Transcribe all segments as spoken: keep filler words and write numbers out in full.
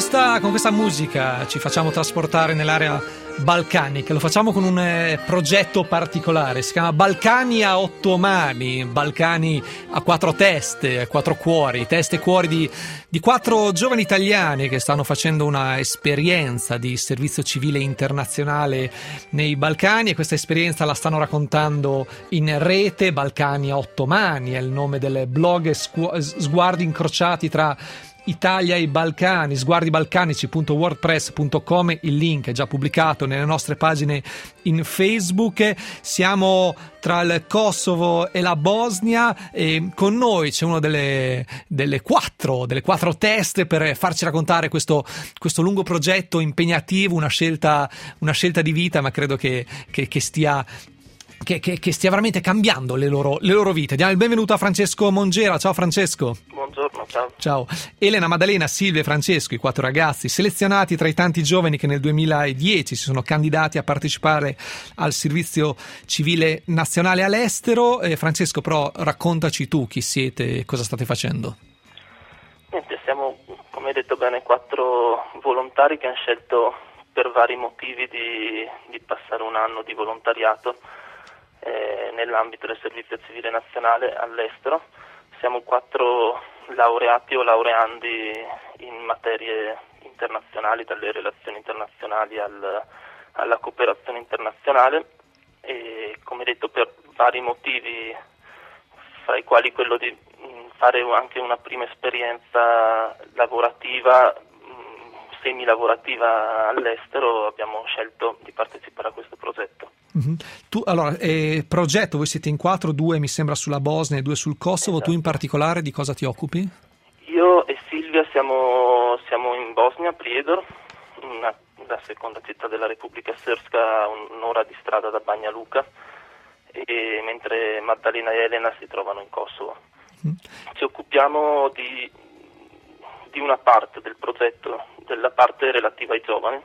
questa, con questa musica ci facciamo trasportare nell'area balcanica. Lo facciamo con un eh, progetto particolare, si chiama Balcani a otto mani, Balcani a quattro teste, a quattro cuori, teste e cuori di, di quattro giovani italiani che stanno facendo una esperienza di servizio civile internazionale nei Balcani, e questa esperienza la stanno raccontando in rete. Balcani a otto mani è il nome del blog, scu- sguardi incrociati tra Italia e Balcani, sguardi balcanici punto wordpress punto com. Il link è già pubblicato nelle nostre pagine in Facebook. Siamo tra il Kosovo e la Bosnia e con noi c'è uno delle, delle quattro delle quattro teste per farci raccontare questo, questo lungo progetto impegnativo, una scelta, una scelta di vita, ma credo che, che, che stia Che, che, che stia veramente cambiando le loro, le loro vite. Diamo il benvenuto a Francesco Mongera. Ciao Francesco. Buongiorno, ciao. Ciao. Elena, Maddalena, Silvia e Francesco, i quattro ragazzi selezionati tra i tanti giovani che nel duemiladieci si sono candidati a partecipare al servizio civile nazionale all'estero. Eh, Francesco, però raccontaci tu chi siete e cosa state facendo. Niente, siamo, come hai detto bene, quattro volontari che hanno scelto per vari motivi di, di passare un anno di volontariato Eh, nell'ambito del servizio civile nazionale all'estero. Siamo quattro laureati o laureandi in materie internazionali, dalle relazioni internazionali al, alla cooperazione internazionale, e come detto per vari motivi, fra i quali quello di mh, fare anche una prima esperienza lavorativa, mh, semi-lavorativa all'estero, abbiamo scelto di partecipare a questo progetto. Mm-hmm. Tu, allora, eh, progetto, voi siete in quattro, due mi sembra sulla Bosnia e due sul Kosovo. Esatto. Tu in particolare di cosa ti occupi? Io e Silvia siamo, siamo in Bosnia, Prijedor, una, la seconda città della Repubblica Srpska, un'ora di strada da Banja Luka, e mentre Maddalena e Elena si trovano in Kosovo. Mm. Ci occupiamo di, di una parte del progetto, della parte relativa ai giovani.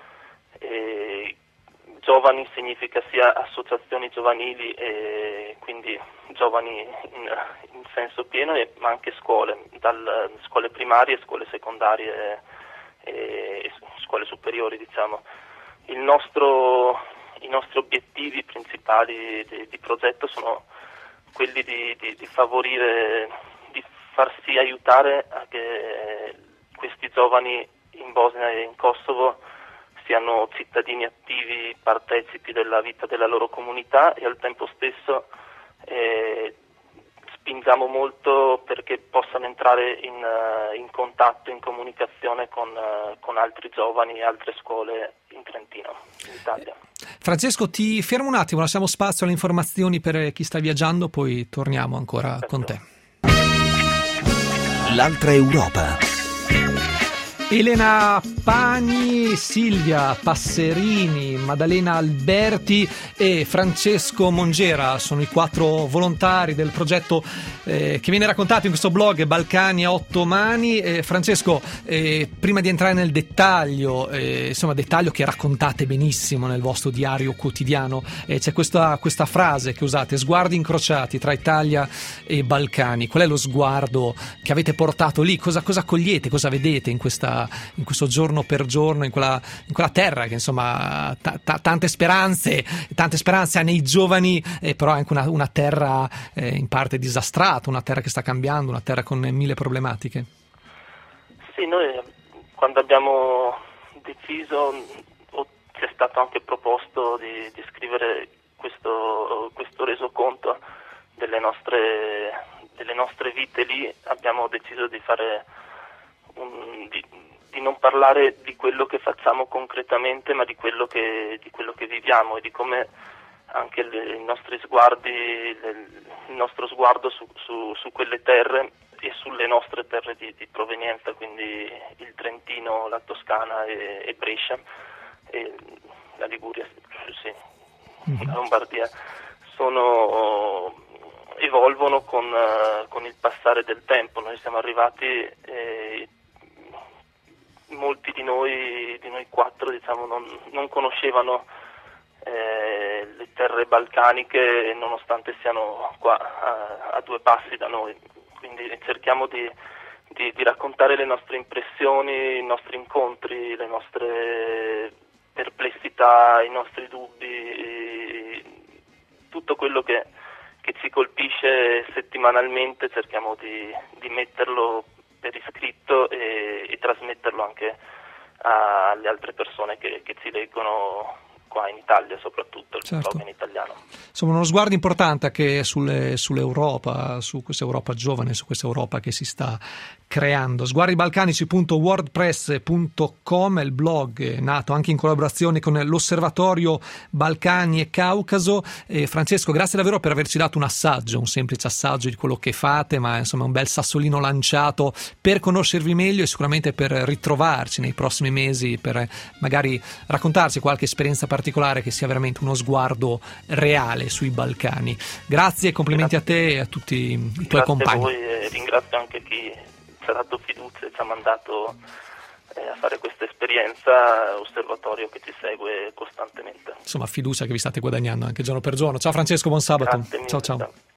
E, Giovani significa sia associazioni giovanili, e quindi giovani in, in senso pieno, e, ma anche scuole, dal, scuole primarie, scuole secondarie e, e scuole superiori, diciamo. Il nostro, i nostri obiettivi principali di, di progetto sono quelli di, di, di favorire, di farsi aiutare a che questi giovani in Bosnia e in Kosovo siano cittadini attivi, partecipi della vita della loro comunità, e al tempo stesso eh, spingiamo molto perché possano entrare in, uh, in contatto, in comunicazione con, uh, con altri giovani e altre scuole in Trentino, in Italia. Francesco, ti fermo un attimo, lasciamo spazio alle informazioni per chi sta viaggiando, poi torniamo ancora Perfetto. con te. L'altra Europa. Elena Pani, Silvia Passerini, Maddalena Alberti e Francesco Mongera sono i quattro volontari del progetto eh, che viene raccontato in questo blog Balcani a otto mani. Eh, Francesco, eh, prima di entrare nel dettaglio, eh, insomma dettaglio che raccontate benissimo nel vostro diario quotidiano, eh, c'è questa, questa frase che usate: sguardi incrociati tra Italia e Balcani. Qual è lo sguardo che avete portato lì? Cosa, cosa cogliete, cosa vedete in questa in questo giorno per giorno, in quella, in quella terra che insomma t- t- tante speranze tante speranze ha nei giovani, eh, però è anche una, una terra eh, in parte disastrata, una terra che sta cambiando, una terra con mille problematiche. Sì, noi quando abbiamo deciso, o ci è stato anche proposto di, di scrivere questo, questo resoconto delle nostre, delle nostre vite lì, abbiamo deciso di fare un, di, di non parlare di quello che facciamo concretamente, ma di quello che, di quello che viviamo, e di come anche le, i nostri sguardi, le, il nostro sguardo su, su, su quelle terre e sulle nostre terre di, di provenienza, quindi il Trentino, la Toscana e, e Brescia, e la Liguria, sì, mm-hmm. la Lombardia, sono, evolvono con, uh, con il passare del tempo. Noi siamo arrivati, eh, molti di noi, di noi quattro, diciamo, non, non conoscevano eh, le terre balcaniche, nonostante siano qua a, a due passi da noi, quindi cerchiamo di, di, di raccontare le nostre impressioni, i nostri incontri, le nostre perplessità, i nostri dubbi, tutto quello che, che ci colpisce settimanalmente cerchiamo di, di metterlo per iscritto e, e trasmetterlo anche alle altre persone che, che ci leggono qua in Italia, soprattutto il certo. blog in italiano. Insomma, uno sguardo importante anche sulle, sull'Europa, su questa Europa giovane, su questa Europa che si sta creando. sguardi balcanici punto wordpress punto com è il blog nato anche in collaborazione con l'Osservatorio Balcani e Caucaso. E Francesco, grazie davvero per averci dato un assaggio, un semplice assaggio di quello che fate, ma insomma un bel sassolino lanciato per conoscervi meglio e sicuramente per ritrovarci nei prossimi mesi, per magari raccontarci qualche esperienza particolare che sia veramente uno sguardo reale sui Balcani. Grazie e complimenti Grazie. a te e a tutti i tuoi Grazie compagni. Grazie a voi e ringrazio anche chi ci ha dato fiducia e ci ha mandato eh, a fare questa esperienza, osservatorio che ci segue costantemente. Insomma, fiducia che vi state guadagnando anche giorno per giorno. Ciao Francesco, buon sabato. Grazie mille, ciao ciao. ciao.